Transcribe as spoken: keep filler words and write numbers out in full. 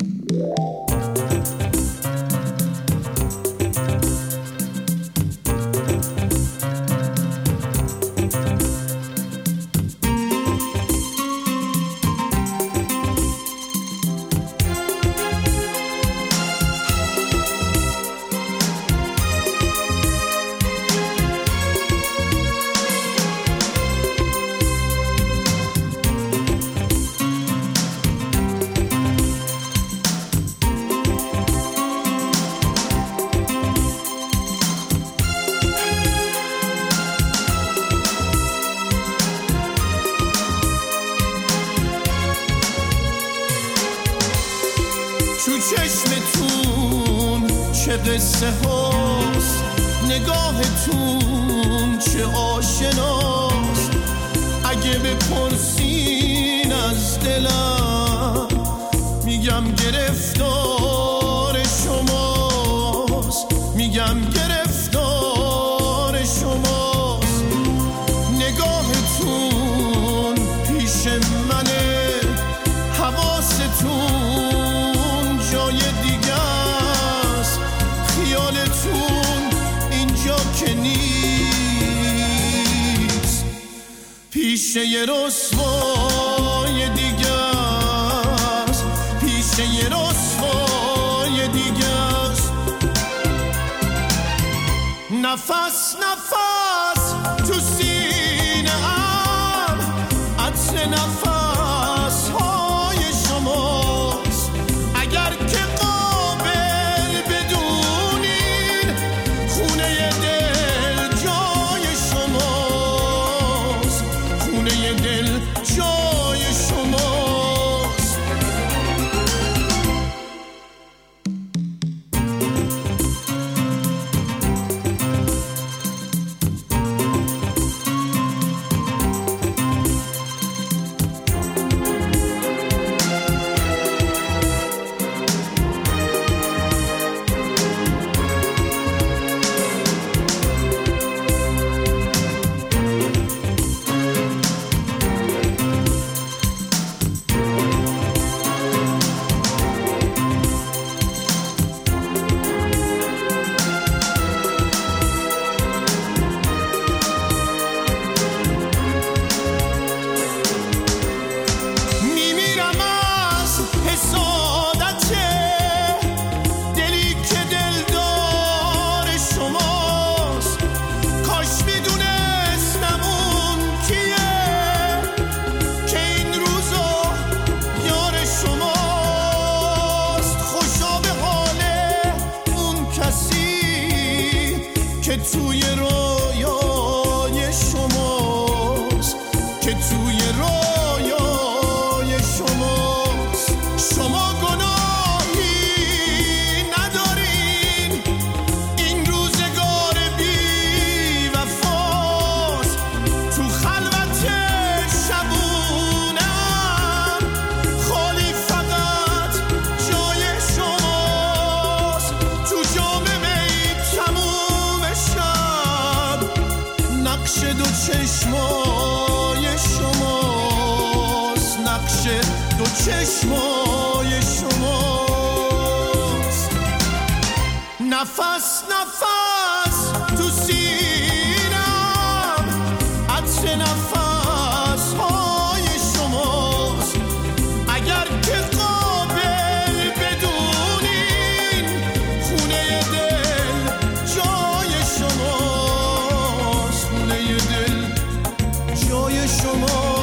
تو چشمتون چه قصه هاست، نگاهتون چه آشناست. اگه بپرسین از دلم میگم گرفتار شماست، میگم گرفتار شماست. نگاهتون پیش منه، حواستون جای دیگه است، خیالتون اینجا که نیست، پیش یه رسوای دیگه است، پیش یه رسوای دیگه است. نفس نفس تو سینه ام، عطر نفس های شماست. اگر که قابل بدونین خونه دل جای شماست، خونه دل جای شماست. که توی رویای شماست، که توی رویای شماست. شما گناهی ندارین، این روزگار بی وفاست. تو خلوت شبونم خالی فقط جای شماست. تو جام می تموم شب نقش دو چشمای شماست، نقش دو چشمای شماست. نفس نفس تو سینم، عطر نفس های شماست. اگر که قابل بدونین خونه دل جای شماست، خونه دل جای شماست.